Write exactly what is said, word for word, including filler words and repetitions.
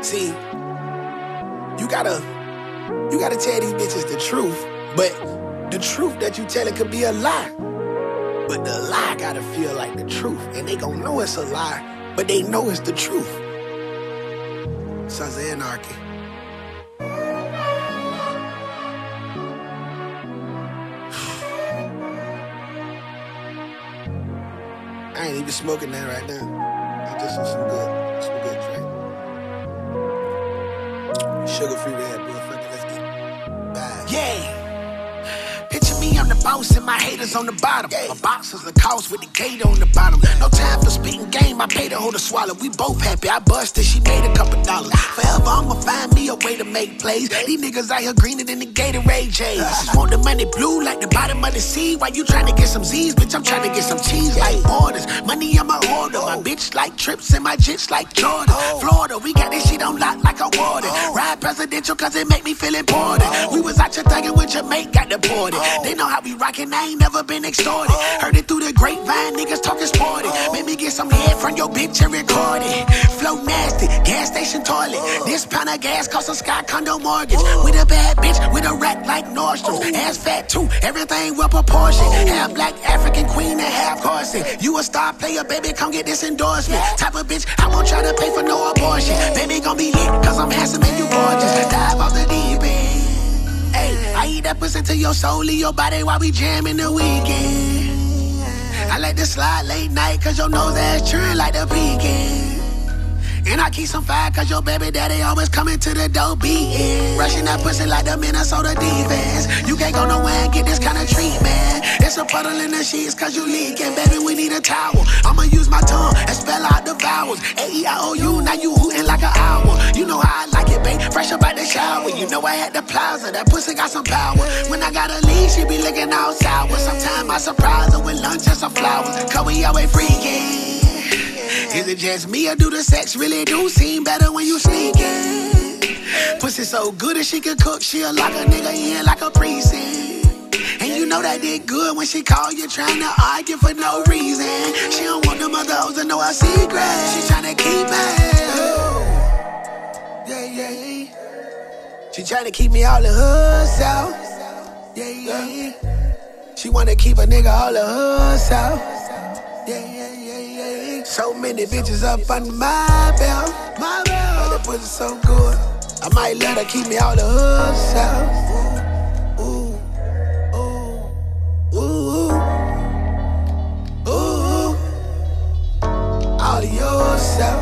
See, you gotta, you gotta tell these bitches the truth, but the truth that you tell it could be a lie. But the lie gotta feel like the truth, and they gon' know it's a lie, but they know it's the truth. Sons of Anarchy. I ain't even smoking that right now. I just want some good, some good drink. Sugar-free Red Bull, fuck it, let's get it. Bye. Yeah. Picture me, I'm the boss and my haters on the bottom. Yeah. My boxers the cost with the gator on the bottom. No time for spitting game, I paid her hold to swallow. We both happy, I busted, she made a couple dollars. Forever I'ma find me a way to make plays. These niggas out here greener than the Gatorade J's. Want the money blue like the bottom of the sea. While you trying to get some Z's, bitch, I'm trying to get some cheese like borders. Money on my order, my bitch like trips and my jits like Jordan. Florida, we got this shit on lock like a warden. Ride presidential cause it make me feel important. We was out here thugging with Jamaica, got deported. They know how we rockin', I ain't never been extorted. Heard it through the grapevine, niggas talking sporty. Made me get some head from your bitch and record it. Flow nasty, gas station toilet. This pound of gas cost a Sky Condo mortgage. With a bad bitch, with a rack like Nordstrom's. Ass fat too, everything well proportioned. Half black African queen and half Corset. You a star player, baby, come get this endorsement. Type of bitch, I won't try to pay for no abortion. Baby gon' be lit, cause I'm handsome and you gorgeous. Dive off the deep end. Ay, I eat that pussy to your soul, leave your body while we jamming the weekend. I like to slide late night cause your nose ass churn like the pecan. And I keep some fire cause your baby daddy always coming to the door beating. Rushing that pussy like the Minnesota defense. You can't go nowhere and get this kind of treatment. It's a puddle in the sheets cause you leaking. Baby, we need a towel. I'ma use my tongue and spell out the vowels. A E I O U, now you hooting like an owl. You know how I like it, babe, fresh up out the shower. You know I had the plaza, that pussy got some power. When I gotta leave, she be looking all sour. Sometimes I surprise her with lunch and some flowers. Cause we always freaking. Is it just me or do the sex really do seem better when you sneaking? Pussy so good that she can cook, she'll lock a nigga in like a precinct. And you know that did good when she call you trying to argue for no reason. She don't want them other hoes to know her secret. She trying to keep me. Yeah, yeah. She trying to keep me all of herself. Yeah, yeah. She wanna keep a nigga all of herself. Yeah, yeah, yeah, yeah. So many bitches up under my belt. My belt. Oh, that pussy so good. I might let her keep me all to herself. Ooh, ooh, ooh, ooh, ooh. All to yourself.